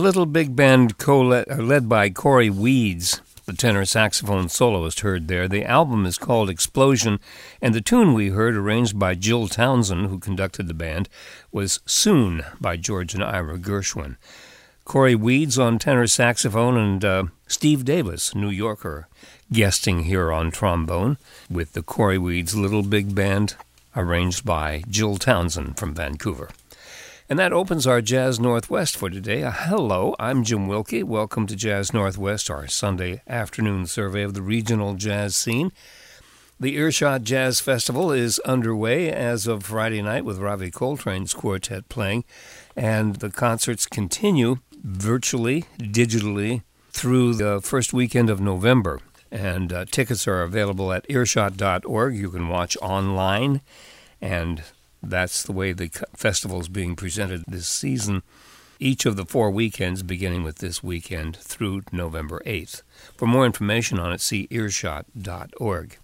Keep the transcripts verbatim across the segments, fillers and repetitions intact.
little big band co-led, uh, led by Corey Weeds, the tenor saxophone soloist heard there. The album is called Explosion, and the tune we heard, arranged by Jill Townsend, who conducted the band, was Soon by George and Ira Gershwin. Corey Weeds on tenor saxophone, and uh, Steve Davis, New Yorker, guesting here on trombone with the Corey Weeds Little Big Band, arranged by Jill Townsend from Vancouver. And that opens our Jazz Northwest for today. Uh, hello, I'm Jim Wilkie. Welcome to Jazz Northwest, our Sunday afternoon survey of the regional jazz scene. The Earshot Jazz Festival is underway as of Friday night with Ravi Coltrane's quartet playing, and the concerts continue virtually, digitally, through the first weekend of November. And uh, tickets are available at earshot dot org. You can watch online, and that's the way the festival is being presented this season, each of the four weekends, beginning with this weekend through November eighth. For more information on it, see earshot dot org.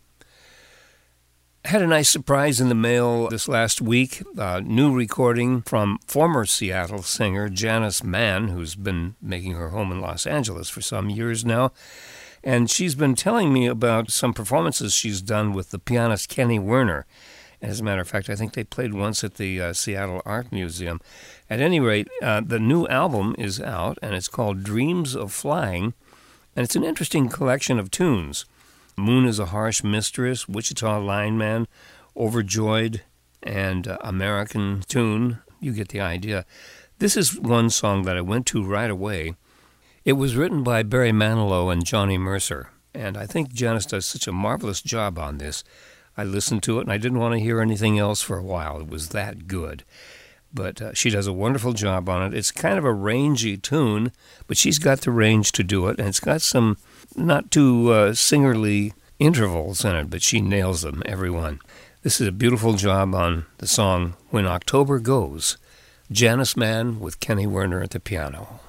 I had a nice surprise in the mail this last week, a new recording from former Seattle singer Janice Mann, who's been making her home in Los Angeles for some years now. And she's been telling me about some performances she's done with the pianist Kenny Werner. As a matter of fact, I think they played once at the uh, Seattle Art Museum. At any rate, uh, the new album is out, and it's called Dreams of Flying, and it's an interesting collection of tunes. Moon is a Harsh Mistress, Wichita Lineman, Overjoyed, and uh, American Tune. You get the idea. This is one song that I went to right away. It was written by Barry Manilow and Johnny Mercer, and I think Janice does such a marvelous job on this. I listened to it, and I didn't want to hear anything else for a while. It was that good. But uh, she does a wonderful job on it. It's kind of a rangy tune, but she's got the range to do it, and it's got some not too uh, singerly intervals in it, but she nails them, every one. This is a beautiful job on the song When October Goes. Janice Mann with Kenny Werner at the piano.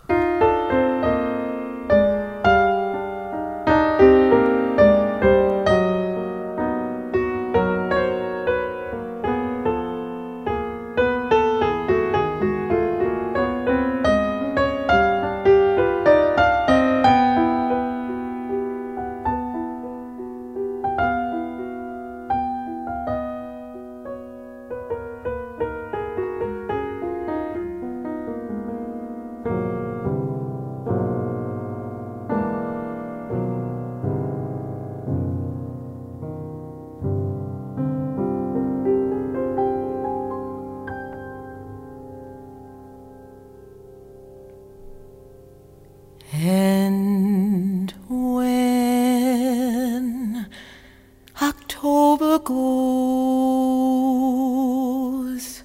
And when October goes,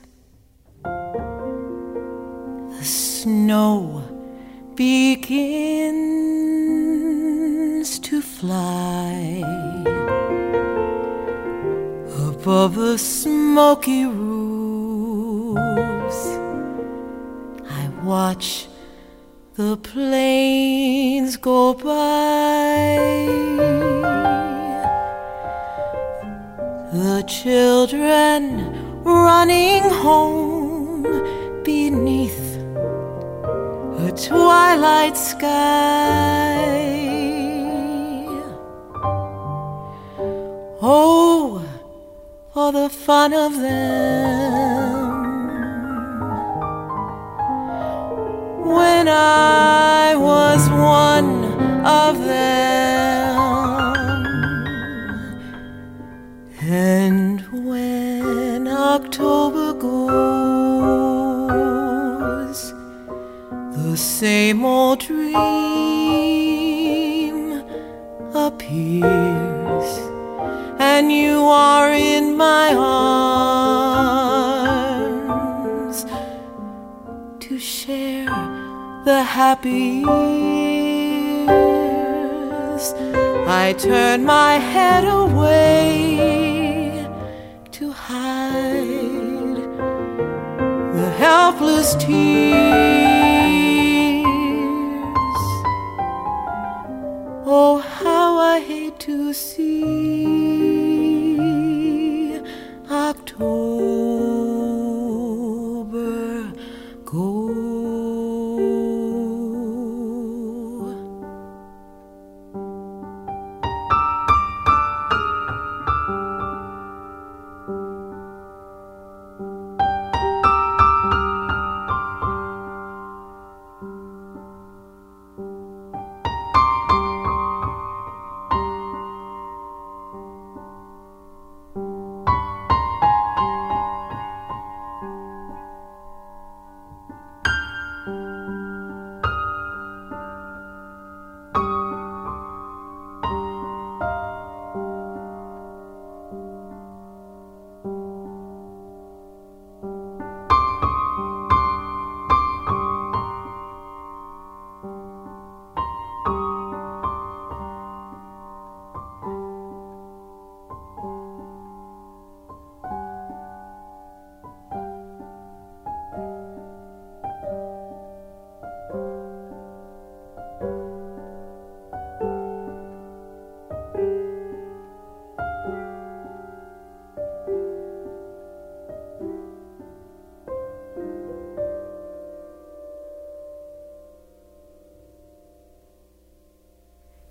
the snow begins to fly above the smoky roofs. I watch the planes go by, the children running home beneath a twilight sky. Oh, for the fun of them when I was one of them. And when October goes, the same old dream appears, and you are in my arms to share the happy years. I turn my head away to hide the helpless tears. Oh, how I hate to see October go.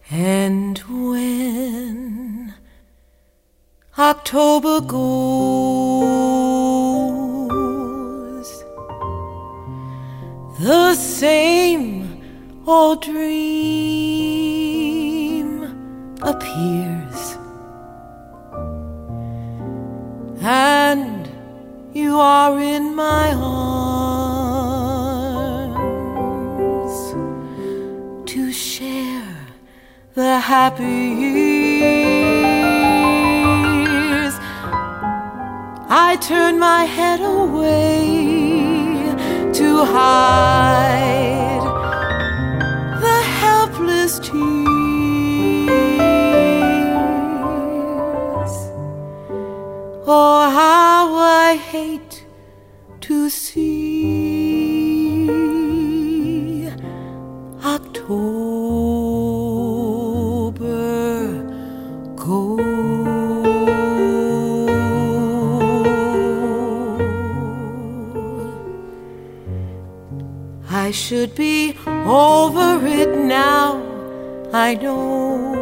And when October goes, the same old dream appears, and you are in my arms to share the happy years. I turn my head away to hide the helpless tears. Oh, how I hate to see October go. I should be over it now, I know.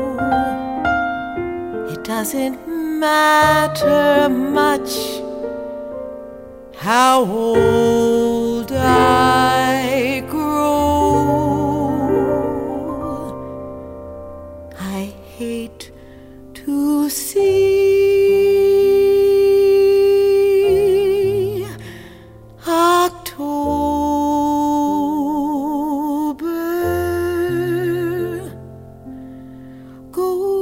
It doesn't matter much how old I grow. I hate to see October go.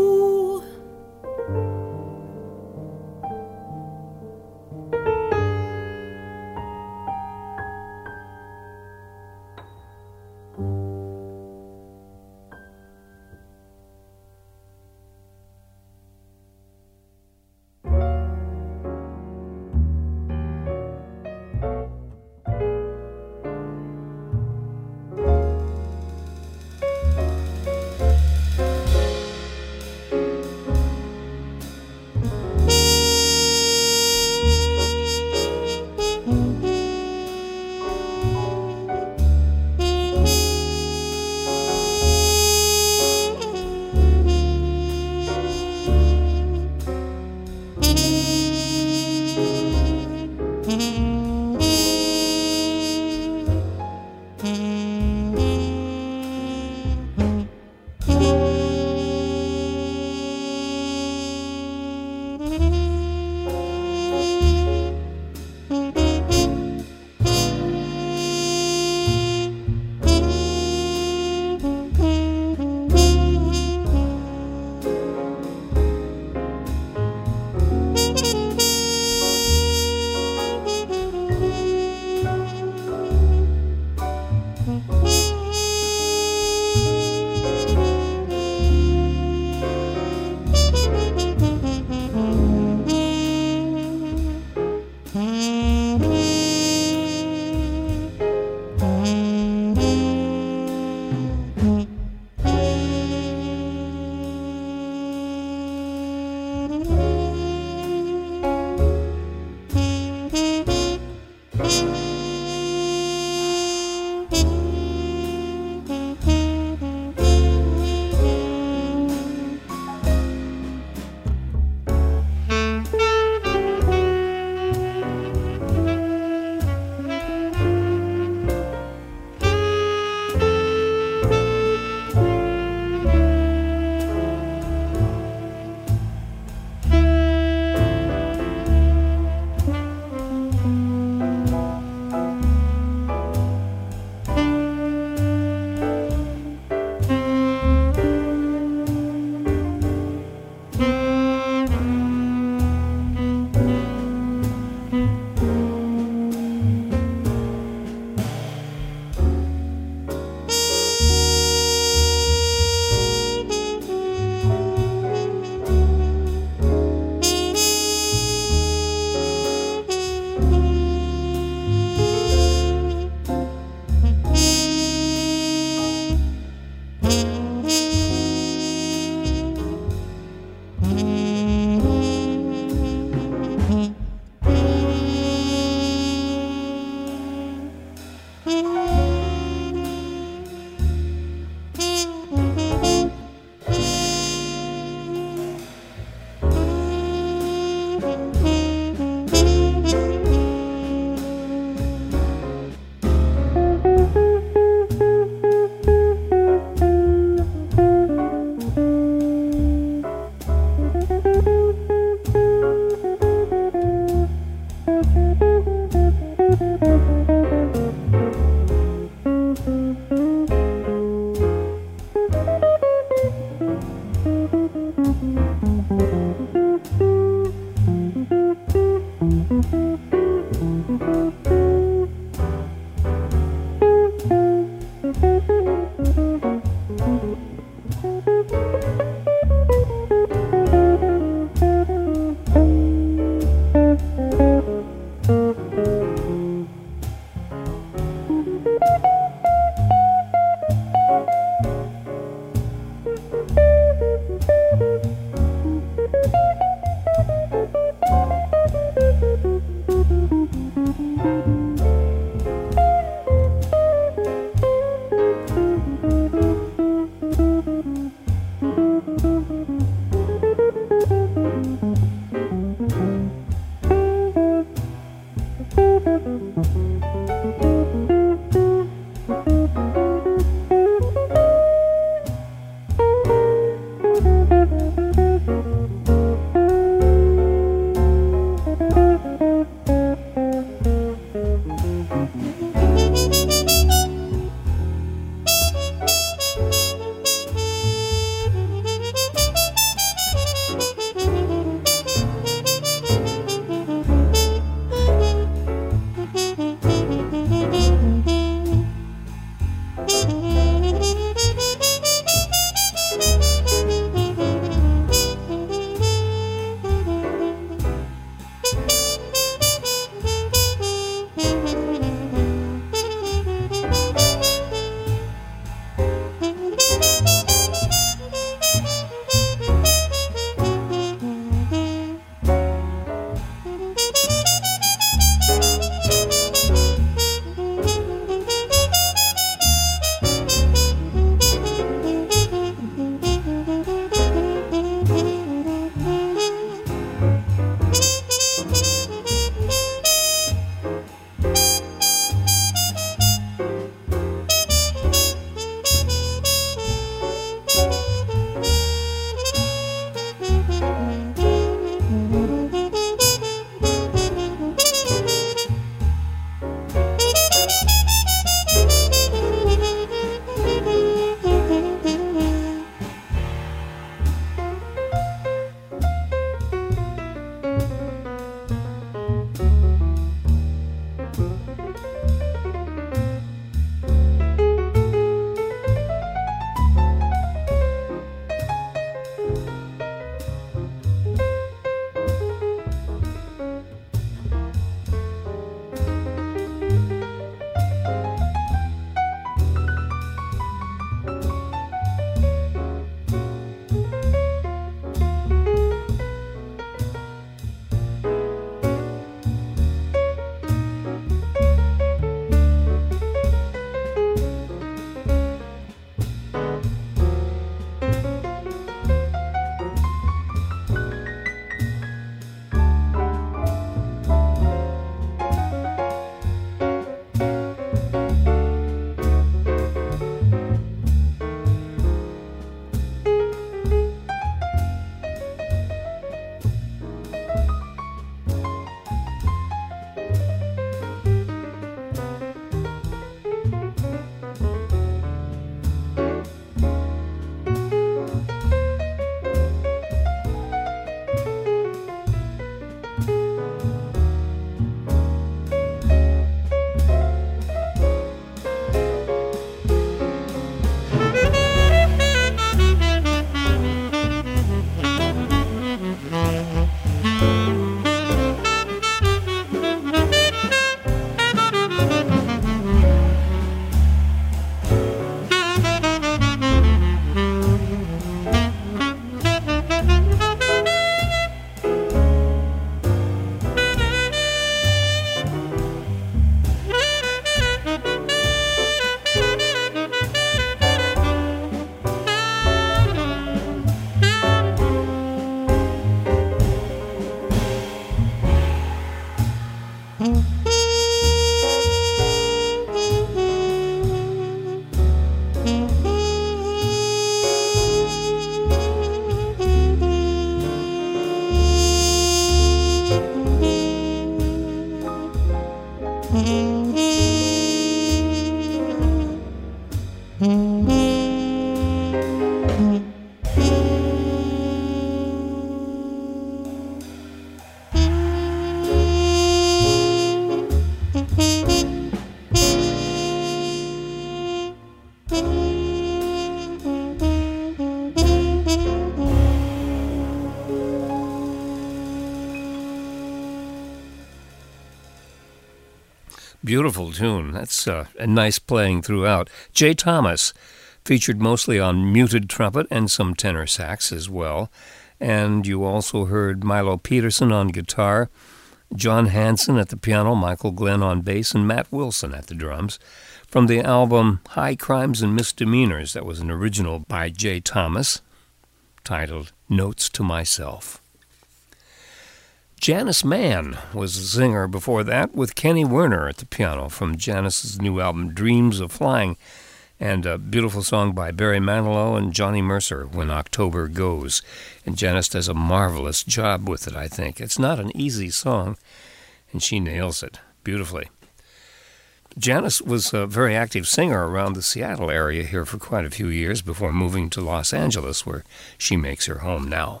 Beautiful tune. That's uh, a nice playing throughout. Jay Thomas featured mostly on muted trumpet and some tenor sax as well. And you also heard Milo Peterson on guitar, John Hanson at the piano, Michael Glenn on bass, and Matt Wilson at the drums. From the album High Crimes and Misdemeanors, that was an original by Jay Thomas, titled Notes to Myself. Janice Mann was a singer before that, with Kenny Werner at the piano from Janice's new album Dreams of Flying, and a beautiful song by Barry Manilow and Johnny Mercer, When October Goes. And Janice does a marvelous job with it, I think. It's not an easy song, and she nails it beautifully. Janice was a very active singer around the Seattle area here for quite a few years before moving to Los Angeles, where she makes her home now.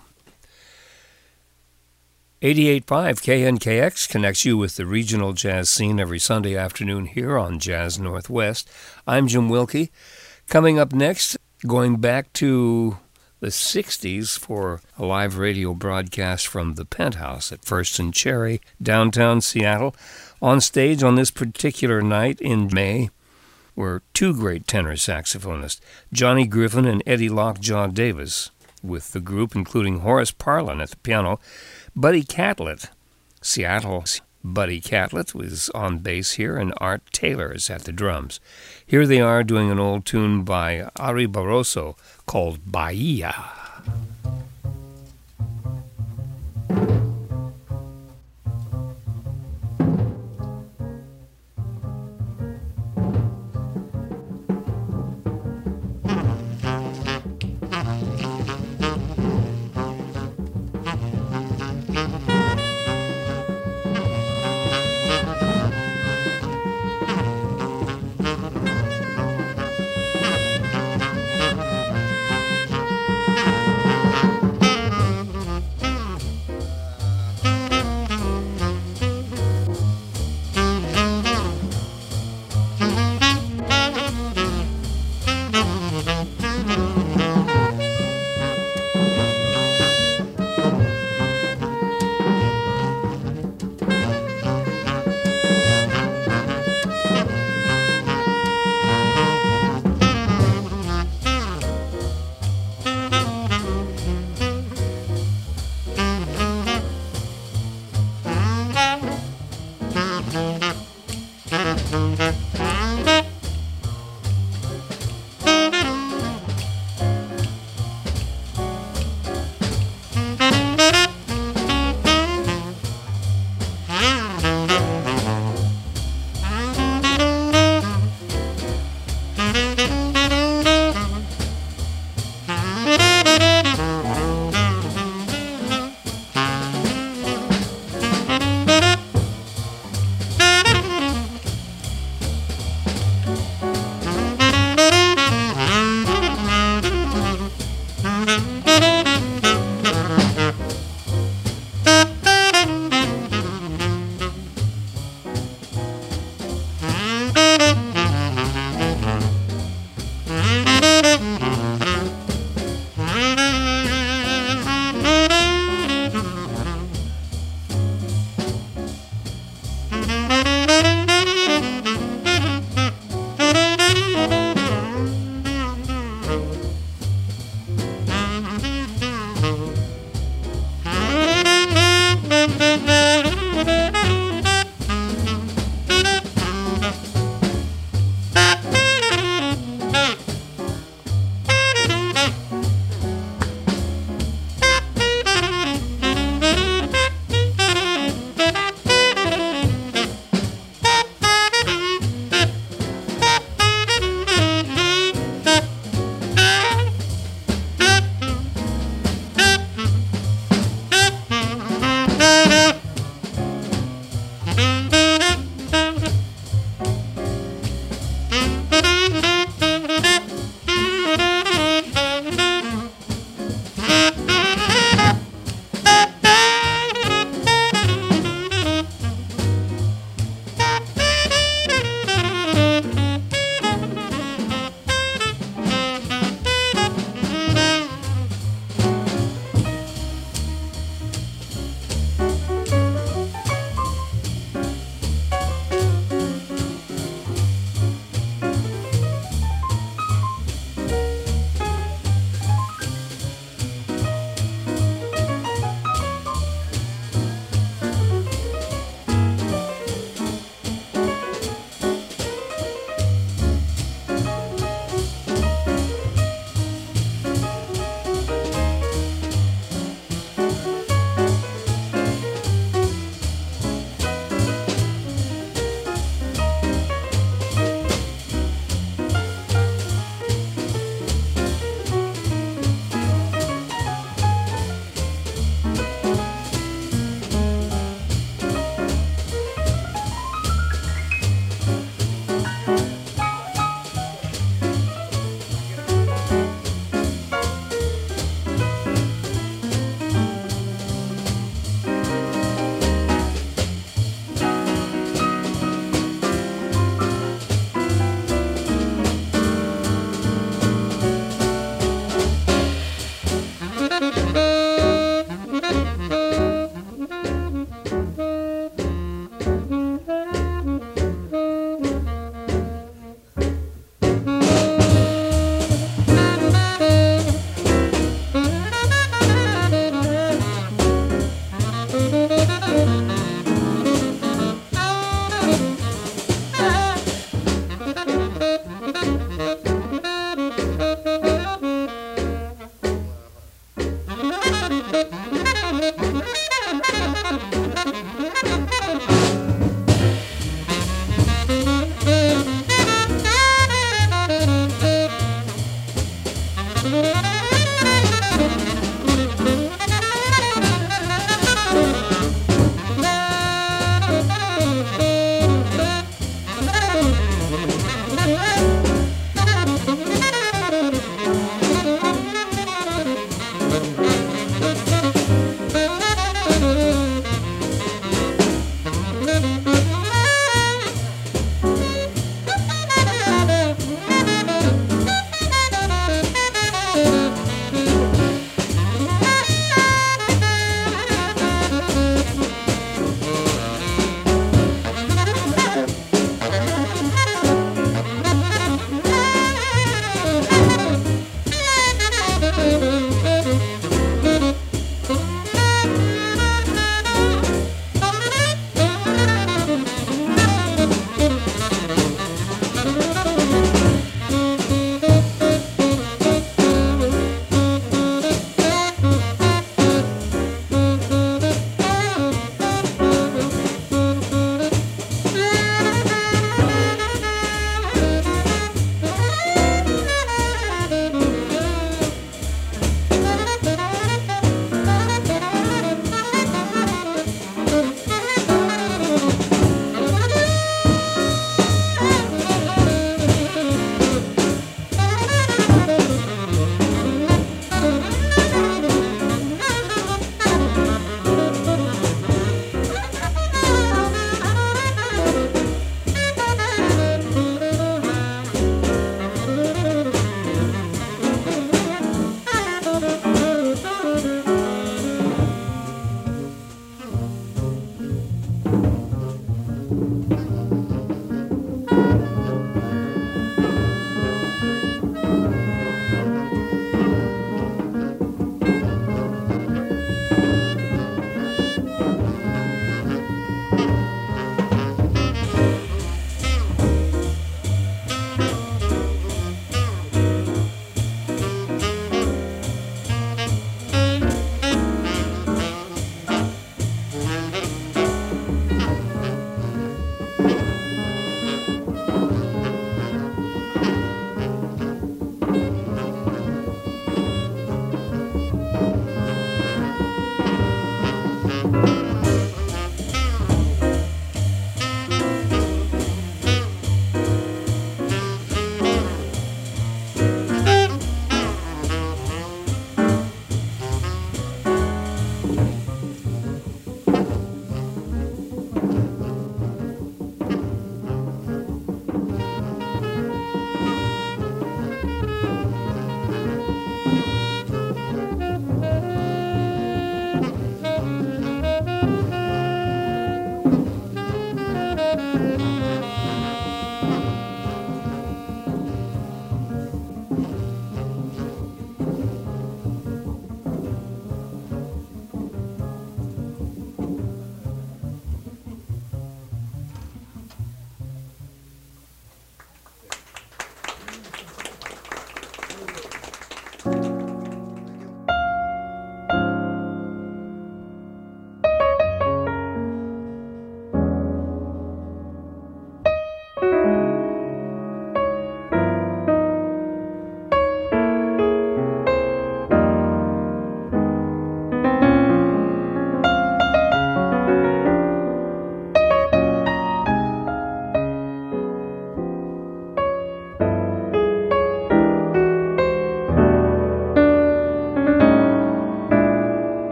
eighty-eight point five K N K X connects you with the regional jazz scene every Sunday afternoon here on Jazz Northwest. I'm Jim Wilkie. Coming up next, going back to the sixties for a live radio broadcast from the Penthouse at First and Cherry, downtown Seattle. On stage on this particular night in May were two great tenor saxophonists, Johnny Griffin and Eddie Lockjaw Davis, with the group including Horace Parlin at the piano. Buddy Catlett, Seattle's Buddy Catlett, was on bass here, and Art Taylor is at the drums. Here they are doing an old tune by Ari Barroso called Bahia. Thank you.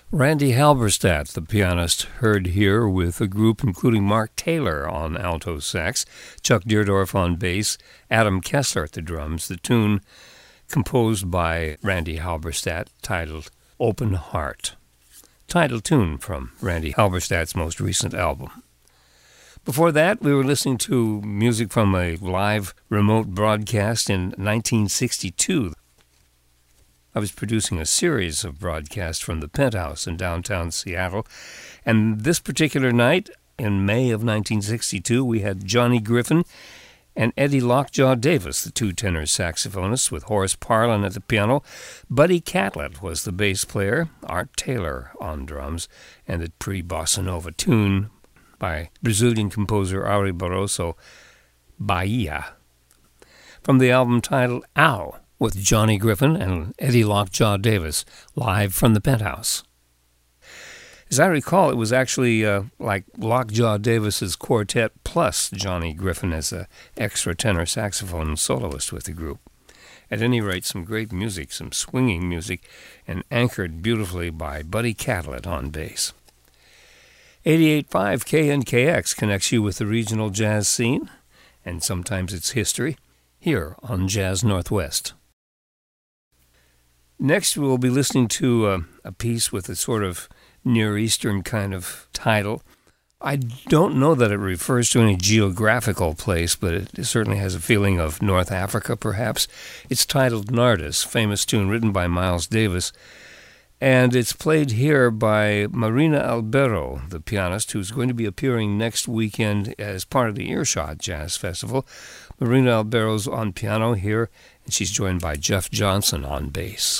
Randy Halberstadt, the pianist, heard here with a group including Mark Taylor on alto sax, Chuck Deerdorf on bass, Adam Kessler at the drums. The tune composed by Randy Halberstadt titled Open Heart. Title tune from Randy Halberstadt's most recent album. Before that, we were listening to music from a live remote broadcast in nineteen sixty-two. I was producing a series of broadcasts from the Penthouse in downtown Seattle, and this particular night, in May of nineteen sixty-two, we had Johnny Griffin and Eddie Lockjaw Davis, the two tenor saxophonists, with Horace Parlan at the piano. Buddy Catlett was the bass player, Art Taylor on drums, and the pre-bossa nova tune by Brazilian composer Ari Barroso, Bahia, from the album titled Ow, with Johnny Griffin and Eddie Lockjaw Davis, live from the Penthouse. As I recall, it was actually uh, like Lockjaw Davis's quartet plus Johnny Griffin as an extra tenor saxophone soloist with the group. At any rate, some great music, some swinging music, and anchored beautifully by Buddy Catlett on bass. eighty-eight point five K N K X connects you with the regional jazz scene, and sometimes its history, here on Jazz Northwest. Next, we'll be listening to uh, a piece with a sort of Near Eastern kind of title. I don't know that it refers to any geographical place, but it certainly has a feeling of North Africa, perhaps. It's titled Nardis, famous tune written by Miles Davis, and it's played here by Marina Albero, the pianist, who's going to be appearing next weekend as part of the Earshot Jazz Festival. Marina Albero's on piano here, and she's joined by Jeff Johnson on bass.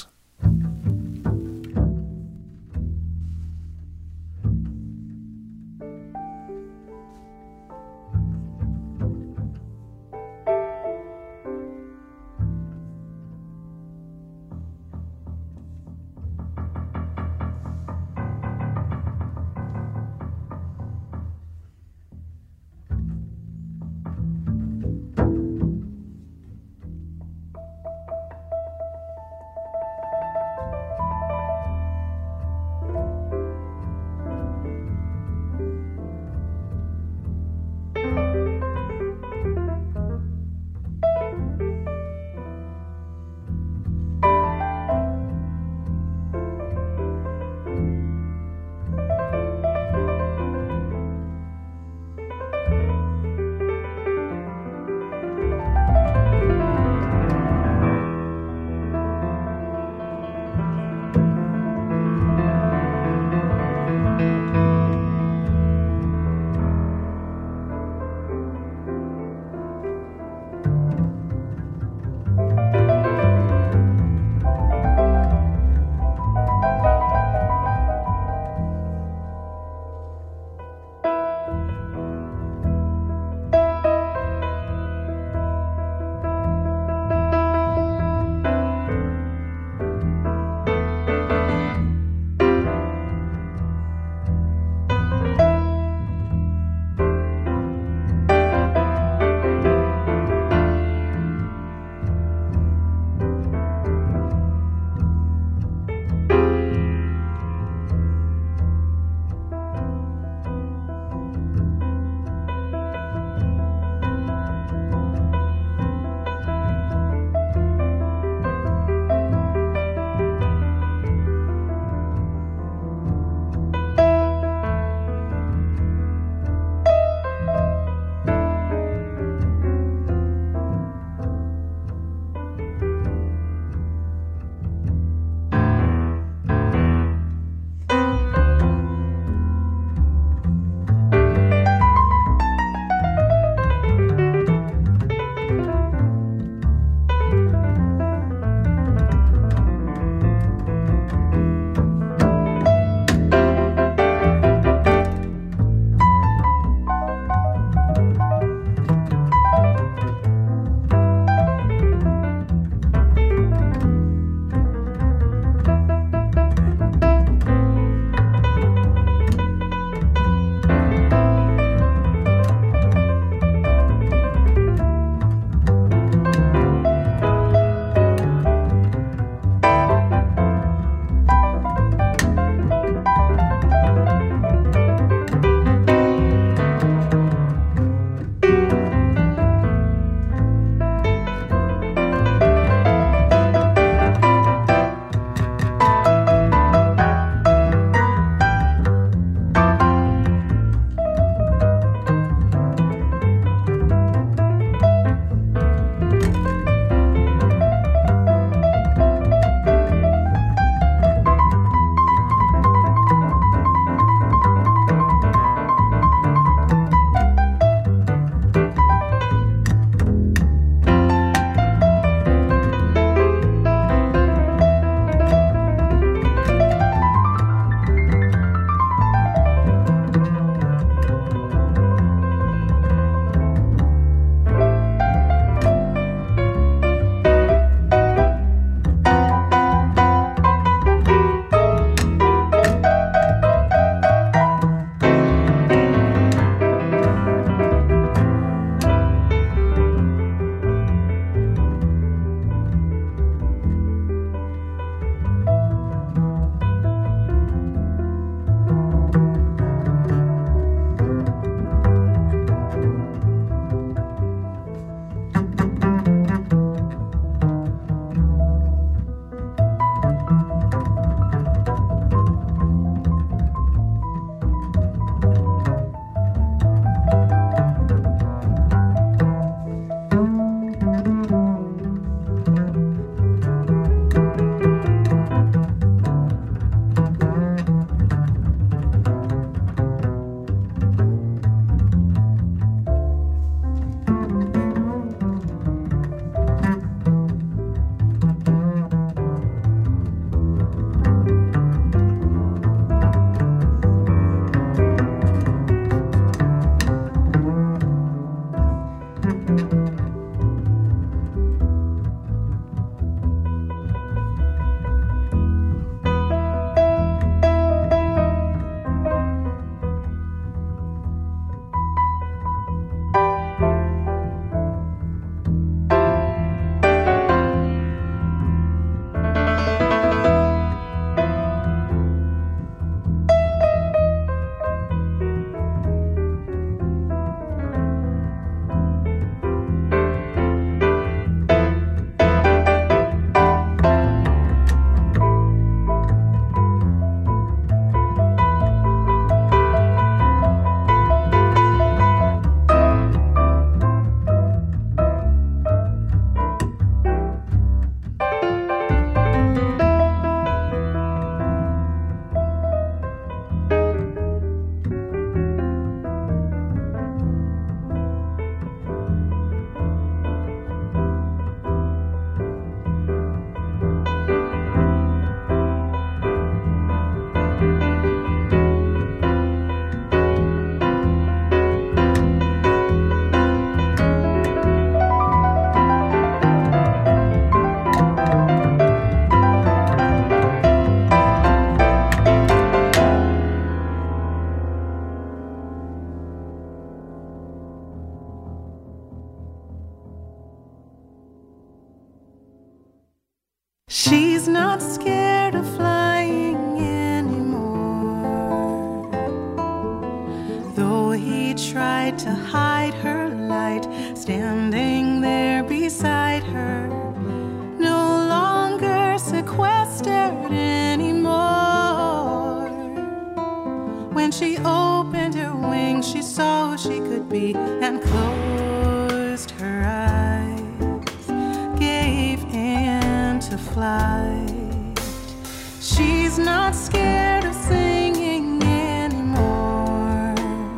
She's not scared of flying anymore, though he tried to hide her light, standing there beside her, no longer sequestered anymore. When she opened her wings, she saw who she could be and closed her eyes, gave in to flight. She's not scared of singing anymore,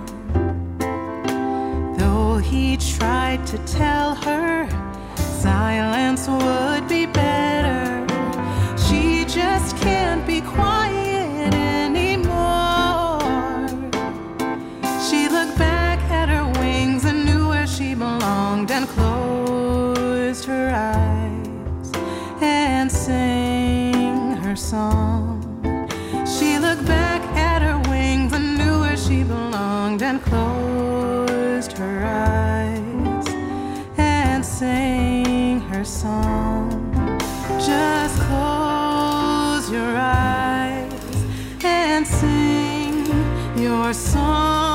though he tried to tell her silence would be better. She just can't be quiet anymore. She looked back at her wings and knew where she belonged and closed her eyes and sang her song. She looked back at her wings and knew where she belonged and closed her eyes and sang her song. Just close your eyes and sing your song.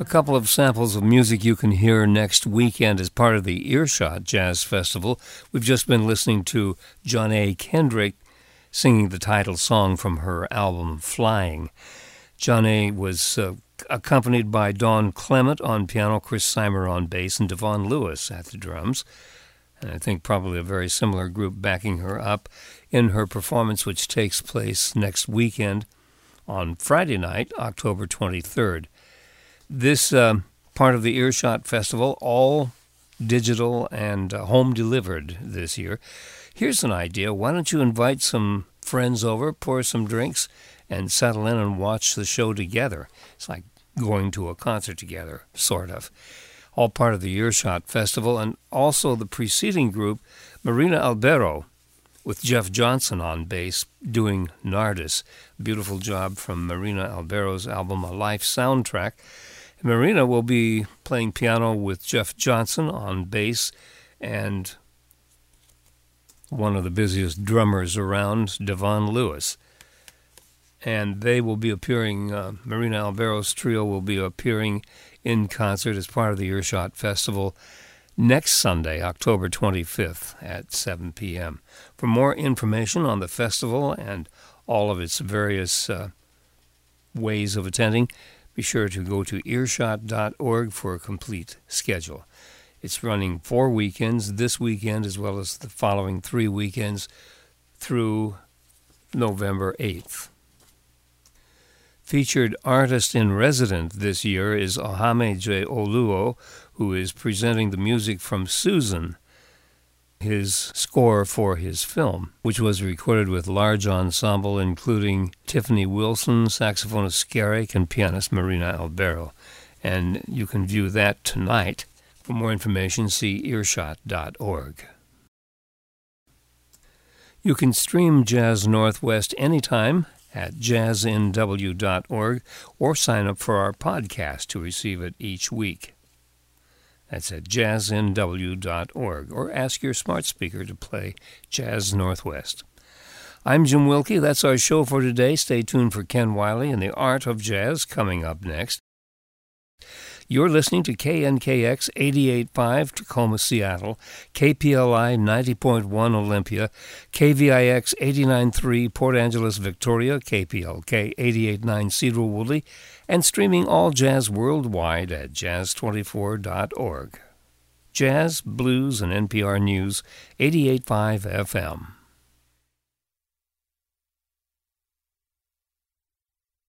couple of samples of music you can hear next weekend as part of the Earshot Jazz Festival. We've just been listening to Johnny Kendrick singing the title song from her album Flying. Johnny was uh, accompanied by Don Clement on piano, Chris Seimer on bass, and Devon Lewis at the drums. And I think probably a very similar group backing her up in her performance, which takes place next weekend on Friday night, October twenty-third. This uh, part of the Earshot Festival, all digital and uh, home delivered this year. Here's an idea. Why don't you invite some friends over, pour some drinks, and settle in and watch the show together? It's like going to a concert together, sort of. All part of the Earshot Festival, and also the preceding group, Marina Albero, with Jeff Johnson on bass, doing Nardis. Beautiful job from Marina Albero's album, A Life Soundtrack. Marina will be playing piano with Jeff Johnson on bass, and one of the busiest drummers around, Devon Lewis. And they will be appearing, uh, Marina Albero's trio will be appearing in concert as part of the Earshot Festival next Sunday, October twenty-fifth at seven p.m. For more information on the festival and all of its various uh, ways of attending, be sure to go to earshot dot org for a complete schedule. It's running four weekends, this weekend as well as the following three weekends through November eighth. Featured artist in resident this year is Ohame J. Oluo, who is presenting the music from Susan, his score for his film, which was recorded with large ensemble including Tiffany Wilson, saxophonist Skerrick, and pianist Marina Albero. And you can view that tonight. For more information, see earshot dot org. You can stream Jazz Northwest anytime at jazz n w dot org or sign up for our podcast to receive it each week. That's at jazz n w dot org, or ask your smart speaker to play Jazz Northwest. I'm Jim Wilkie. That's our show for today. Stay tuned for Ken Wiley and the Art of Jazz coming up next. You're listening to K N K X eighty-eight point five Tacoma, Seattle, K P L I ninety point one Olympia, K V I X eighty-nine point three Port Angeles, Victoria, K P L K eighty-eight point nine Cedar Woodley, and streaming all jazz worldwide at jazz twenty-four dot org. Jazz, blues, and N P R News, eighty-eight point five F M.